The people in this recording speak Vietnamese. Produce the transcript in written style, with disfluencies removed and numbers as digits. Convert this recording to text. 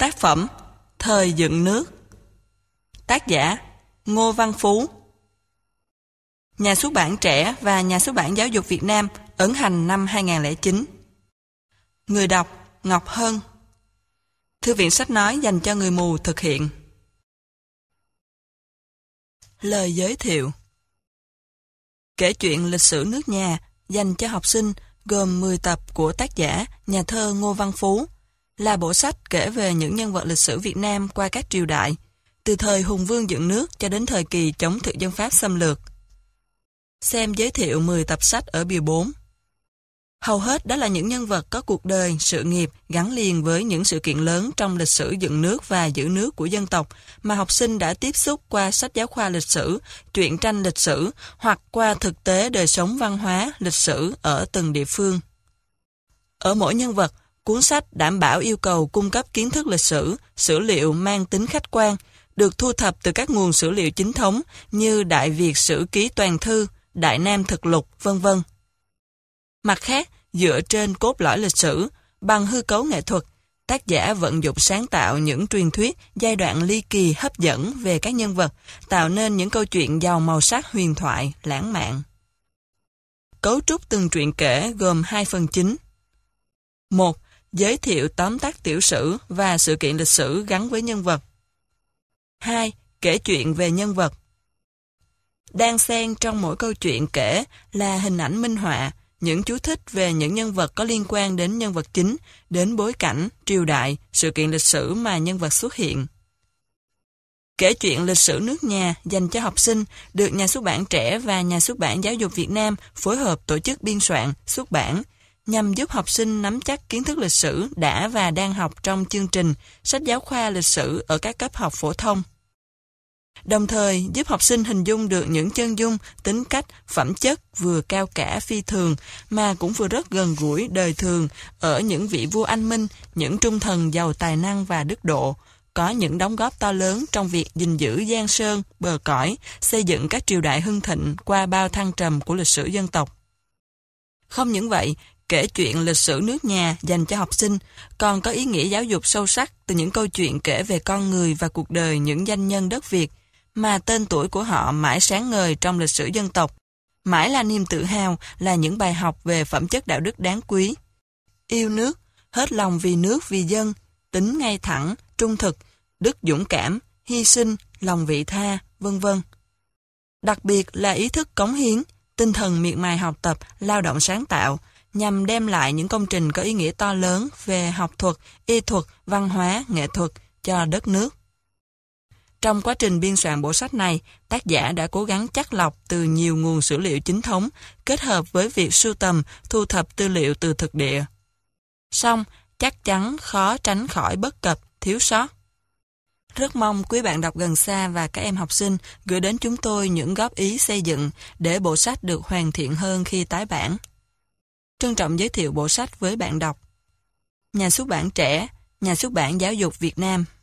Tác phẩm Thời dựng nước. Tác giả Ngô Văn Phú. Nhà xuất bản Trẻ và Nhà xuất bản Giáo dục Việt Nam ấn hành năm 2009. Người đọc Ngọc Hân. Thư viện sách nói dành cho người mù thực hiện. Lời giới thiệu. Kể chuyện lịch sử nước nhà dành cho học sinh gồm 10 tập của tác giả nhà thơ Ngô Văn Phú, là bộ sách kể về những nhân vật lịch sử Việt Nam qua các triều đại, từ thời hùng vương dựng nước cho đến thời kỳ chống thực dân Pháp xâm lược. Xem giới thiệu 10 tập sách ở bìa 4. Hầu hết đó là những nhân vật có cuộc đời, sự nghiệp gắn liền với những sự kiện lớn trong lịch sử dựng nước và giữ nước của dân tộc mà học sinh đã tiếp xúc qua sách giáo khoa lịch sử, truyện tranh lịch sử hoặc qua thực tế đời sống văn hóa, lịch sử ở từng địa phương. Ở mỗi nhân vật, cuốn sách đảm bảo yêu cầu cung cấp kiến thức lịch sử, sử liệu mang tính khách quan, được thu thập từ các nguồn sử liệu chính thống như Đại Việt Sử Ký Toàn Thư, Đại Nam Thực Lục, v.v. Mặt khác, dựa trên cốt lõi lịch sử, bằng hư cấu nghệ thuật, tác giả vận dụng sáng tạo những truyền thuyết, giai đoạn ly kỳ hấp dẫn về các nhân vật, tạo nên những câu chuyện giàu màu sắc huyền thoại, lãng mạn. Cấu trúc từng truyện kể gồm 2 phần chính. 1. Giới thiệu tóm tắt tiểu sử và sự kiện lịch sử gắn với nhân vật. 2. Kể chuyện về nhân vật. Đan xen trong mỗi câu chuyện kể là hình ảnh minh họa, những chú thích về những nhân vật có liên quan đến nhân vật chính, đến bối cảnh, triều đại, sự kiện lịch sử mà nhân vật xuất hiện. Kể chuyện lịch sử nước nhà dành cho học sinh được Nhà xuất bản Trẻ và Nhà xuất bản Giáo dục Việt Nam phối hợp tổ chức biên soạn, xuất bản, nhằm giúp học sinh nắm chắc kiến thức lịch sử đã và đang học trong chương trình sách giáo khoa lịch sử ở các cấp học phổ thông. Đồng thời giúp học sinh hình dung được những chân dung, tính cách, phẩm chất vừa cao cả phi thường mà cũng vừa rất gần gũi đời thường ở những vị vua anh minh, những trung thần giàu tài năng và đức độ, có những đóng góp to lớn trong việc gìn giữ giang sơn, bờ cõi, xây dựng các triều đại hưng thịnh qua bao thăng trầm của lịch sử dân tộc. Không những vậy, kể chuyện lịch sử nước nhà dành cho học sinh còn có ý nghĩa giáo dục sâu sắc từ những câu chuyện kể về con người và cuộc đời những danh nhân đất Việt mà tên tuổi của họ mãi sáng ngời trong lịch sử dân tộc, mãi là niềm tự hào, là những bài học về phẩm chất đạo đức đáng quý. Yêu nước, hết lòng vì nước vì dân, tính ngay thẳng, trung thực, đức dũng cảm, hy sinh, lòng vị tha, v.v. Đặc biệt là ý thức cống hiến, tinh thần miệt mài học tập, lao động sáng tạo, nhằm đem lại những công trình có ý nghĩa to lớn về học thuật, y thuật, văn hóa, nghệ thuật cho đất nước. Trong quá trình biên soạn bộ sách này, tác giả đã cố gắng chắt lọc từ nhiều nguồn sử liệu chính thống, kết hợp với việc sưu tầm, thu thập tư liệu từ thực địa. Song, chắc chắn khó tránh khỏi bất cập, thiếu sót. Rất mong quý bạn đọc gần xa và các em học sinh gửi đến chúng tôi những góp ý xây dựng để bộ sách được hoàn thiện hơn khi tái bản. Trân trọng giới thiệu bộ sách với bạn đọc. Nhà xuất bản Trẻ, Nhà xuất bản Giáo dục Việt Nam.